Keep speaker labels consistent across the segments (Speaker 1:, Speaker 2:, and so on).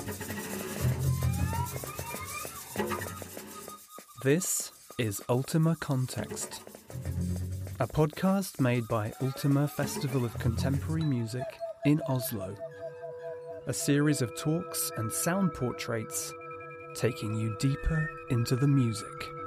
Speaker 1: This is Ultima Context, a podcast made by Ultima Festival of Contemporary Music in Oslo. A series of talks and sound portraits taking you deeper into the music.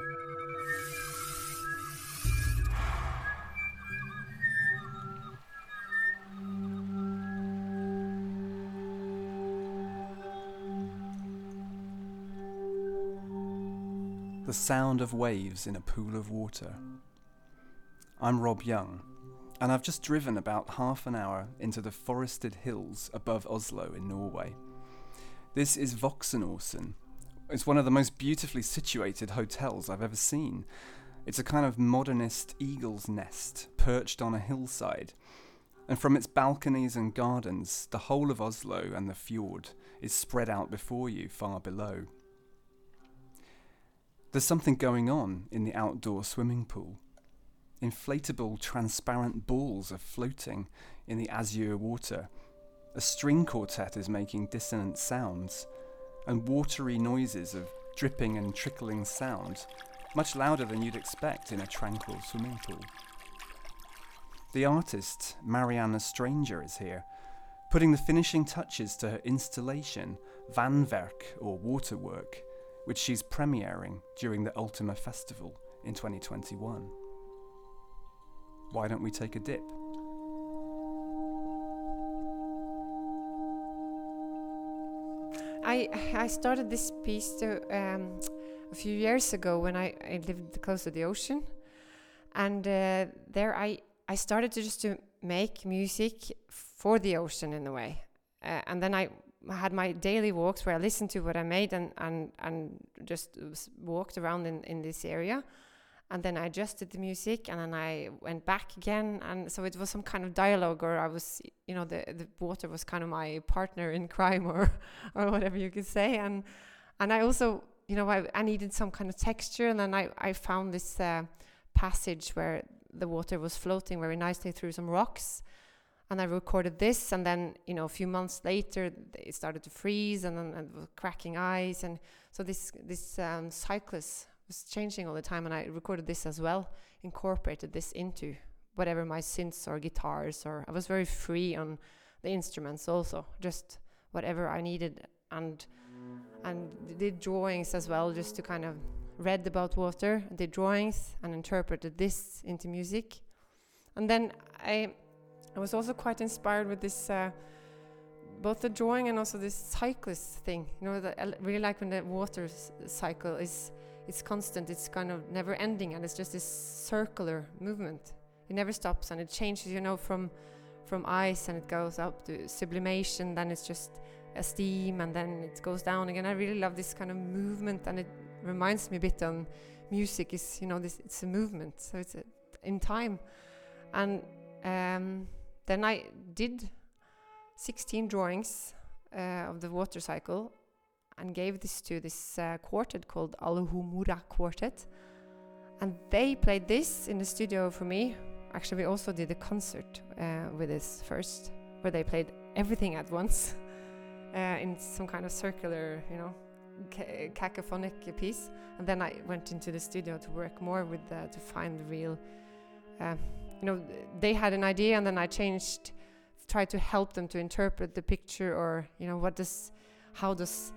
Speaker 1: The sound of waves in a pool of water. I'm Rob Young, and I've just driven about half an hour into the forested hills above Oslo in Norway. This is Voksenåsen. It's one of the most beautifully situated hotels I've ever seen. It's a kind of modernist eagle's nest perched on a hillside, and from its balconies and gardens, the whole of Oslo and the fjord is spread out before you far below. There's something going on in the outdoor swimming pool. Inflatable, transparent balls are floating in the azure water. A string quartet is making dissonant sounds, and watery noises of dripping and trickling sound, much louder than you'd expect in a tranquil swimming pool. The artist, Marianne Stranger, is here, putting the finishing touches to her installation, Vannverk, or Waterwork, which she's premiering during the Ultima Festival in 2021. Why don't we take a dip?
Speaker 2: I started this piece a few years ago when I lived close to the ocean, and there I started to make music for the ocean in a way, and then I had my daily walks where I listened to what I made and just walked around in this area, and then I adjusted the music, and then I went back again, and so it was some kind of dialogue, or I was, the water was kind of my partner in crime, or whatever you could say, and I also, I needed some kind of texture, and then I found this passage where the water was floating very nicely through some rocks. And I recorded this, and then, a few months later, it started to freeze, and then it was cracking ice, and so this cyclist was changing all the time, and I recorded this as well, incorporated this into whatever my synths or guitars, or I was very free on the instruments also, just whatever I needed, and did drawings as well, just to kind of read about water, did drawings, and interpreted this into music, and then I was also quite inspired with this, both the drawing and also this cyclist thing. I really like when the water cycle it's constant, it's kind of never ending, and it's just this circular movement. It never stops, and it changes, from ice, and it goes up to sublimation, then it's just a steam, and then it goes down again. I really love this kind of movement, and it reminds me a bit on music is, it's a movement, so it's in time. And then I did 16 drawings of the water cycle and gave this to this quartet called Alhumura Quartet. And they played this in the studio for me. Actually, we also did a concert with this first, where they played everything at once in some kind of circular, cacophonic piece. And then I went into the studio to work more with to find the real... they had an idea, and then I tried to help them to interpret the picture, or how does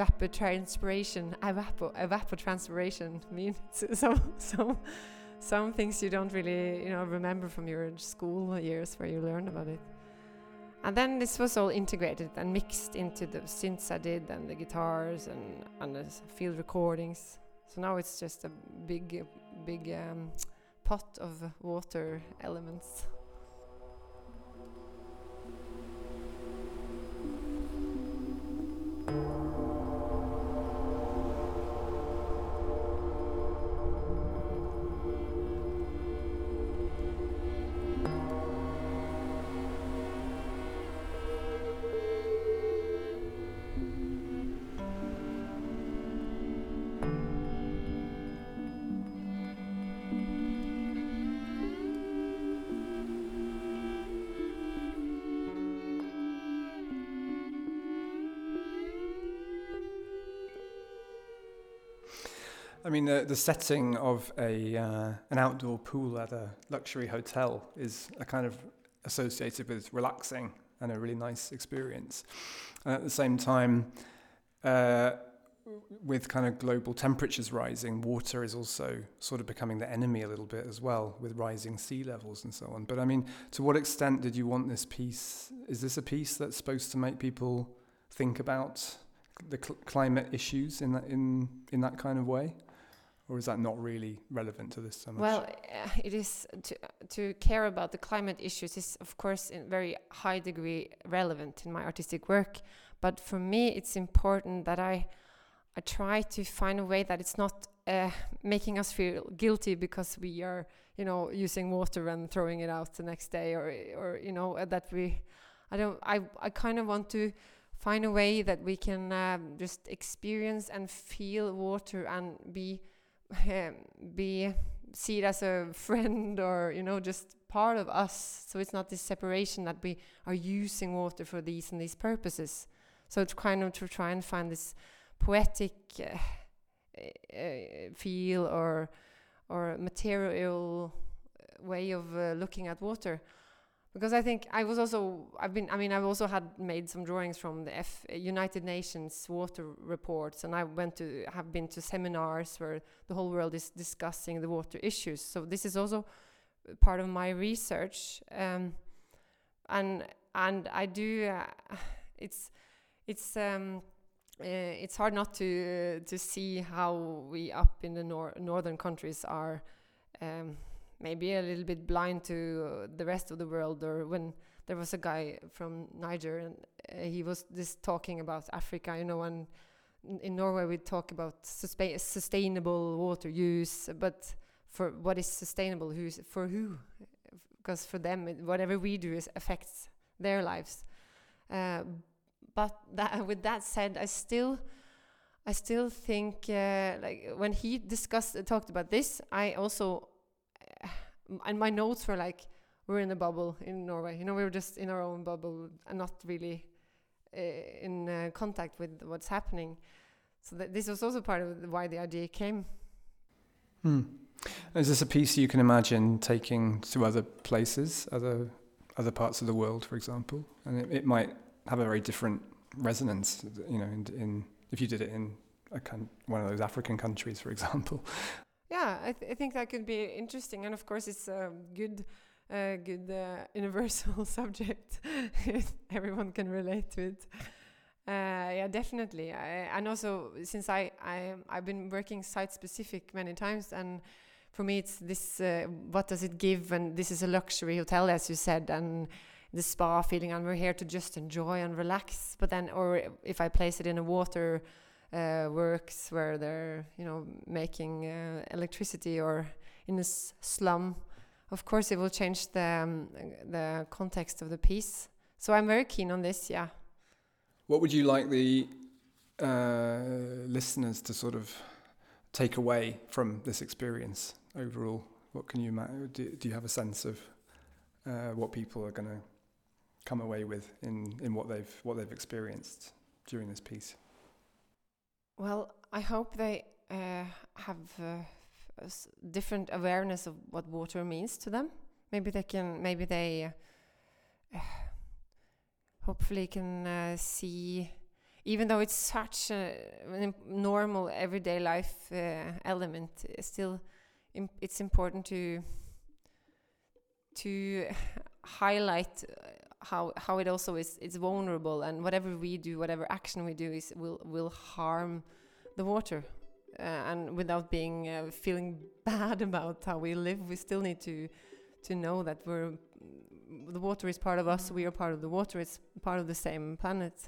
Speaker 2: evapotranspiration mean? So some things you don't really remember from your school years where you learned about it. And then this was all integrated and mixed into the synths I did, and the guitars, and the field recordings. So now it's just a big pot of water elements.
Speaker 1: I mean, the setting of an outdoor pool at a luxury hotel is a kind of associated with relaxing and a really nice experience. And at the same time, with kind of global temperatures rising, water is also sort of becoming the enemy a little bit as well, with rising sea levels and so on. But I mean, to what extent did you want this piece? Is this a piece that's supposed to make people think about the climate issues in that kind of way? Or is that not really relevant to this so much?
Speaker 2: Well, it is to care about the climate issues is, of course, in very high degree relevant in my artistic work. But for me, it's important that I try to find a way that it's not making us feel guilty because we are, using water and throwing it out the next day, or that I kind of want to find a way that we can just experience and feel water and be see it as a friend, or just part of us. So it's not this separation that we are using water for these and these purposes. So it's kind of to try and find this poetic feel or material way of looking at water. Because I think I've also had made some drawings from the United Nations water reports, and have been to seminars where the whole world is discussing the water issues. So this is also part of my research, and I do. It's hard not to see how we up in the northern countries are. Maybe a little bit blind to the rest of the world, or when there was a guy from Niger and he was just talking about Africa, and in Norway we talk about sustainable water use, but for what is sustainable, for who? Because for them, whatever we do affects their lives. But with that said, I still think like when he talked about this, I also. And my notes were like, we're in a bubble in Norway. We were just in our own bubble and not really in contact with what's happening. So this was also part of why the idea came.
Speaker 1: Is this a piece you can imagine taking to other places, other parts of the world, for example? And it might have a very different resonance, in if you did it in one of those African countries, for example.
Speaker 2: Yeah, I think that could be interesting, and of course it's a good universal subject. Everyone can relate to it. Yeah, definitely. And also, since I've been working site specific many times, and for me it's this: what does it give? And this is a luxury hotel, as you said, and the spa feeling, and we're here to just enjoy and relax. But then, or if I place it in a water. Works where they're making electricity, or in a slum, of course it will change the context of the piece. So I'm very keen on this. Yeah.
Speaker 1: What would you like the listeners to sort of take away from this experience overall? What can you do you have a sense of what people are going to come away with in what they've experienced during this piece?
Speaker 2: Well, I hope they have different awareness of what water means to them. Maybe they hopefully can see, even though it's such a normal everyday life element, still it's important to highlight how it also it's vulnerable, and whatever we do, whatever action we do will harm the water, and without being feeling bad about how we live, we still need to know that the water is part of us, we are part of the water, it's part of the same planet.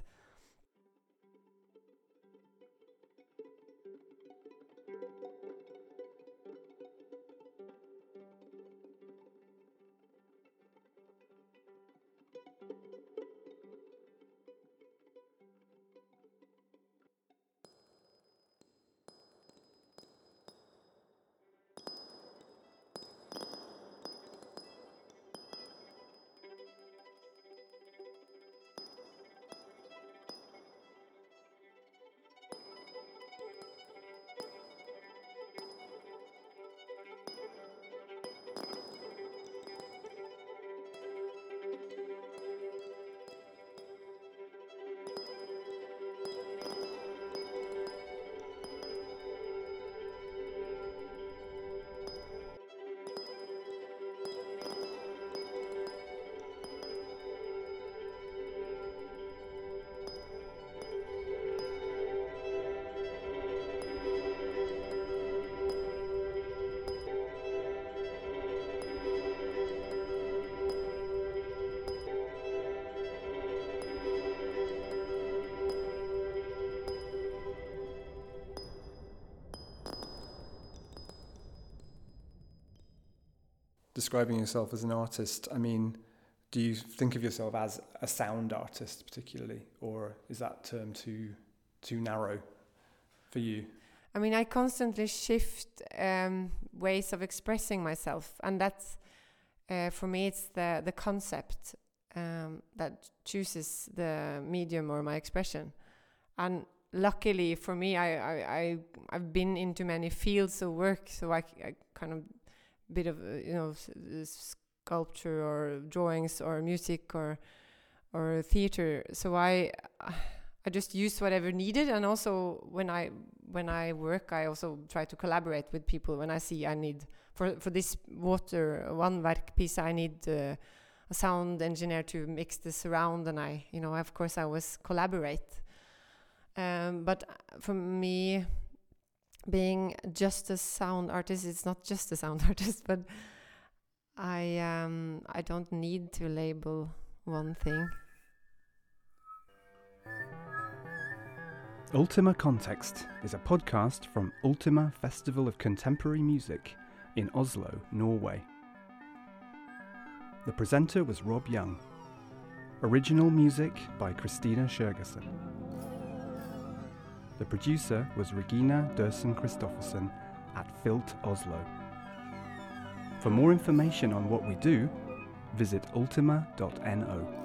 Speaker 1: describing yourself as an artist, I mean, do you think of yourself as a sound artist particularly, or is that term too narrow for you?
Speaker 2: I mean, I constantly shift ways of expressing myself, and that's for me, it's the concept that chooses the medium or my expression. And luckily for me, I've been into many fields of work, so I kind of bit of sculpture or drawings or music or theater. So I just use whatever needed, and also when I work, I also try to collaborate with people. When I see I need for this water one work piece, I need a sound engineer to mix the surround, and I of course I always collaborate. But for me, being just a sound artist, it's not just a sound artist, but I don't need to label one thing.
Speaker 1: Ultima Context is a podcast from Ultima Festival of Contemporary Music in Oslo, Norway. The presenter was Rob Young. Original music by Christina Sjurgersen. The producer was Regina Dursen Christoffersen at Filt Oslo. For more information on what we do, visit ultima.no.